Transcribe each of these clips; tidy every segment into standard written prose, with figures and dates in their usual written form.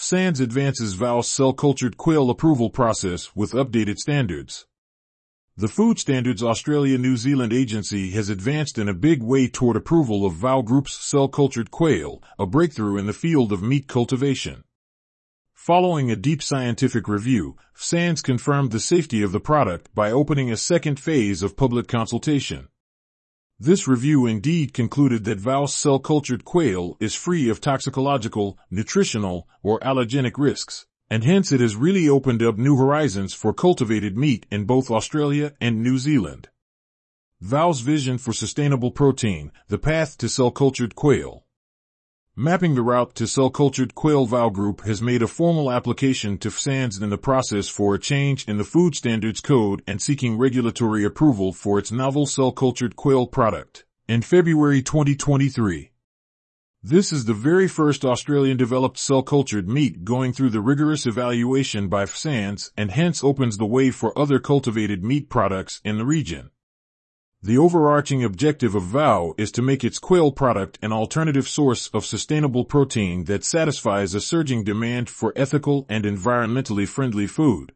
FSANZ advances VAO's cell-cultured quail approval process with updated standards. The Food Standards Australia-New Zealand Agency has advanced in a big way toward approval of VAO Group's cell-cultured quail, a breakthrough in the field of meat cultivation. Following a deep scientific review, FSANZ confirmed the safety of the product by opening a second phase of public consultation. This review indeed concluded that VAO's cell-cultured quail is free of toxicological, nutritional, or allergenic risks, and hence it has really opened up new horizons for cultivated meat in both Australia and New Zealand. VAO's vision for sustainable protein, the path to cell-cultured quail. Mapping the route to cell-cultured quail, VAO Group has made a formal application to FSANZ in the process for a change in the Food Standards Code and seeking regulatory approval for its novel cell-cultured quail product in February 2023. This is the very first Australian-developed cell-cultured meat going through the rigorous evaluation by FSANZ and hence opens the way for other cultivated meat products in the region. The overarching objective of VAO is to make its quail product an alternative source of sustainable protein that satisfies a surging demand for ethical and environmentally friendly food.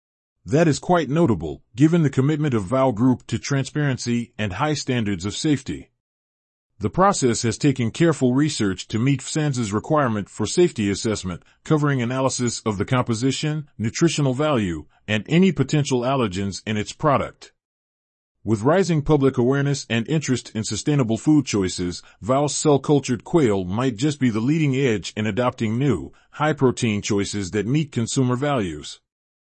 That is quite notable, given the commitment of VAO Group to transparency and high standards of safety. The process has taken careful research to meet FSANZ's requirement for safety assessment, covering analysis of the composition, nutritional value, and any potential allergens in its product. With rising public awareness and interest in sustainable food choices, VAO's cell-cultured quail might just be the leading edge in adopting new, high-protein choices that meet consumer values.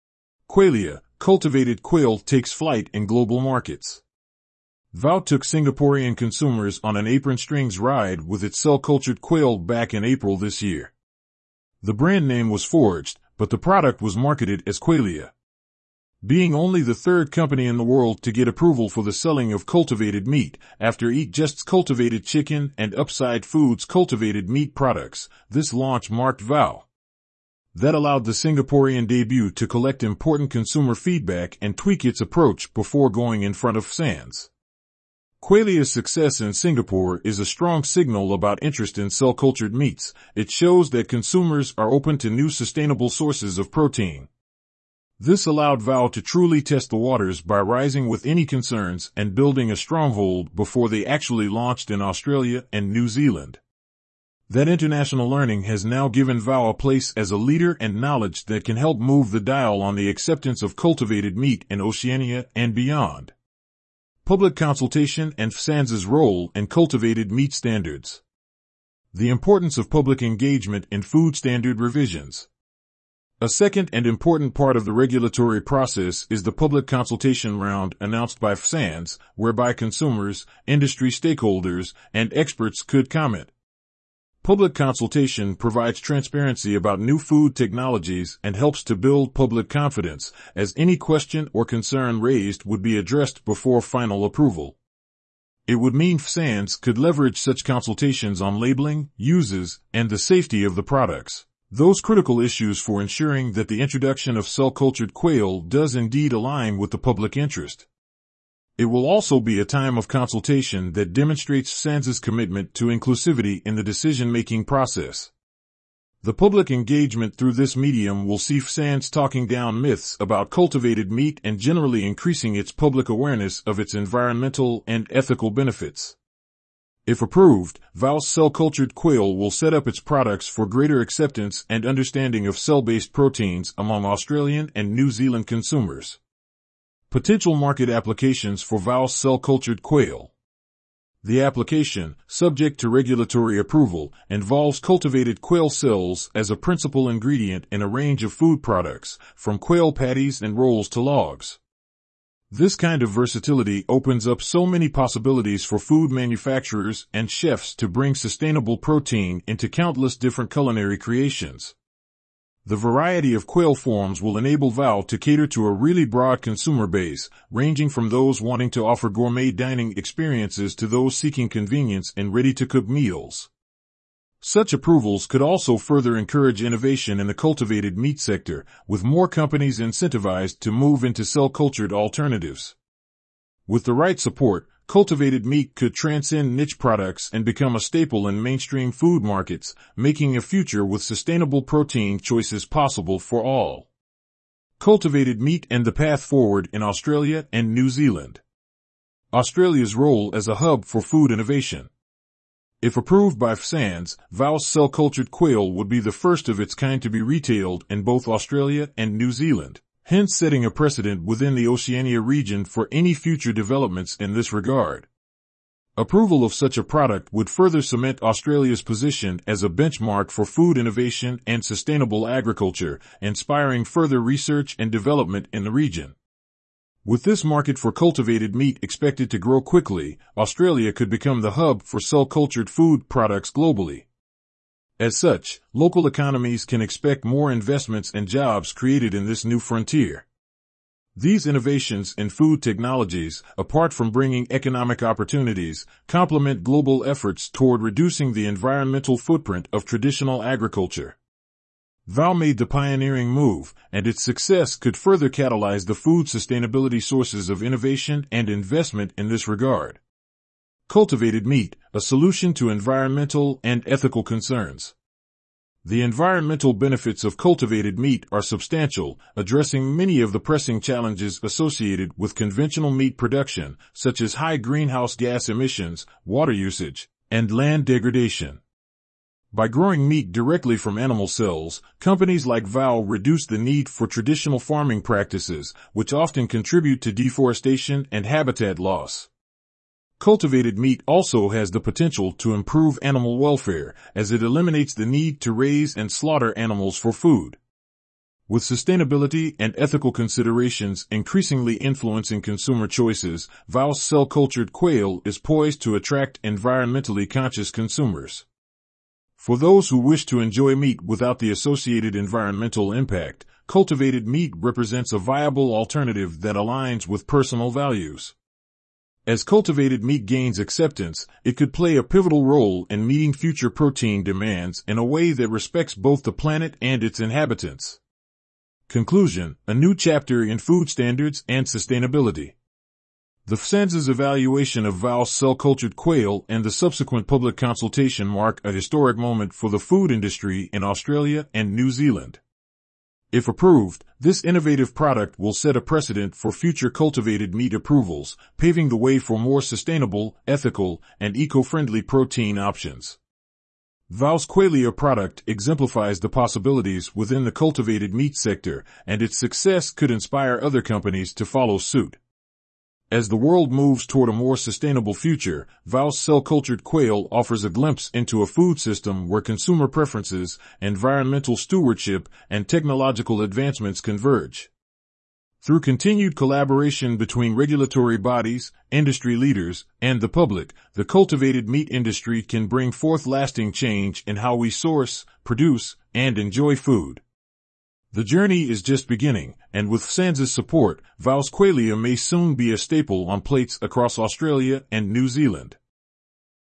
Qualia, cultivated quail, takes flight in global markets. VAO took Singaporean consumers on an apron strings ride with its cell-cultured quail back in April this year. The brand name was forged, but the product was marketed as Qualia. Being only the third company in the world to get approval for the selling of cultivated meat, after Eat Just's cultivated chicken and Upside Foods' cultivated meat products, this launch marked VAO. That allowed the Singaporean debut to collect important consumer feedback and tweak its approach before going in front of FSANZ. Qualia's success in Singapore is a strong signal about interest in cell-cultured meats. It shows that consumers are open to new sustainable sources of protein. This allowed VAO to truly test the waters by rising with any concerns and building a stronghold before they actually launched in Australia and New Zealand. That international learning has now given VAO a place as a leader and knowledge that can help move the dial on the acceptance of cultivated meat in Oceania and beyond. Public consultation and FSANZ's role in cultivated meat standards. The importance of public engagement in food standard revisions. A second and important part of the regulatory process is the public consultation round announced by FSANZ, whereby consumers, industry stakeholders, and experts could comment. Public consultation provides transparency about new food technologies and helps to build public confidence, as any question or concern raised would be addressed before final approval. It would mean FSANZ could leverage such consultations on labeling, uses, and the safety of the products. Those critical issues for ensuring that the introduction of cell-cultured quail does indeed align with the public interest. It will also be a time of consultation that demonstrates FSANZ's commitment to inclusivity in the decision-making process. The public engagement through this medium will see FSANZ talking down myths about cultivated meat and generally increasing its public awareness of its environmental and ethical benefits. If approved, VAO's cell-cultured quail will set up its products for greater acceptance and understanding of cell-based proteins among Australian and New Zealand consumers. Potential market applications for VAO's cell-cultured quail. The application, subject to regulatory approval, involves cultivated quail cells as a principal ingredient in a range of food products, from quail patties and rolls to logs. This kind of versatility opens up so many possibilities for food manufacturers and chefs to bring sustainable protein into countless different culinary creations. The variety of quail forms will enable VAO to cater to a really broad consumer base, ranging from those wanting to offer gourmet dining experiences to those seeking convenience in ready-to-cook meals. Such approvals could also further encourage innovation in the cultivated meat sector, with more companies incentivized to move into cell-cultured alternatives. With the right support, cultivated meat could transcend niche products and become a staple in mainstream food markets, making a future with sustainable protein choices possible for all. Cultivated meat and the path forward in Australia and New Zealand. Australia's role as a hub for food innovation. If approved by FSANZ, VAO's cell-cultured quail would be the first of its kind to be retailed in both Australia and New Zealand, hence setting a precedent within the Oceania region for any future developments in this regard. Approval of such a product would further cement Australia's position as a benchmark for food innovation and sustainable agriculture, inspiring further research and development in the region. With this market for cultivated meat expected to grow quickly, Australia could become the hub for cell-cultured food products globally. As such, local economies can expect more investments and jobs created in this new frontier. These innovations in food technologies, apart from bringing economic opportunities, complement global efforts toward reducing the environmental footprint of traditional agriculture. VAO made the pioneering move, and its success could further catalyze the food sustainability sources of innovation and investment in this regard. Cultivated meat, a solution to environmental and ethical concerns. The environmental benefits of cultivated meat are substantial, addressing many of the pressing challenges associated with conventional meat production, such as high greenhouse gas emissions, water usage, and land degradation. By growing meat directly from animal cells, companies like VAO reduce the need for traditional farming practices, which often contribute to deforestation and habitat loss. Cultivated meat also has the potential to improve animal welfare, as it eliminates the need to raise and slaughter animals for food. With sustainability and ethical considerations increasingly influencing consumer choices, VAO's cell-cultured quail is poised to attract environmentally conscious consumers. For those who wish to enjoy meat without the associated environmental impact, cultivated meat represents a viable alternative that aligns with personal values. As cultivated meat gains acceptance, it could play a pivotal role in meeting future protein demands in a way that respects both the planet and its inhabitants. Conclusion: a new chapter in food standards and sustainability. The FSANZ's evaluation of VAO's cell-cultured quail and the subsequent public consultation mark a historic moment for the food industry in Australia and New Zealand. If approved, this innovative product will set a precedent for future cultivated meat approvals, paving the way for more sustainable, ethical, and eco-friendly protein options. VAO's Qualia product exemplifies the possibilities within the cultivated meat sector, and its success could inspire other companies to follow suit. As the world moves toward a more sustainable future, VAO's cell-cultured quail offers a glimpse into a food system where consumer preferences, environmental stewardship, and technological advancements converge. Through continued collaboration between regulatory bodies, industry leaders, and the public, the cultivated meat industry can bring forth lasting change in how we source, produce, and enjoy food. The journey is just beginning, and with FSANZ's support, VAO's Qualia may soon be a staple on plates across Australia and New Zealand.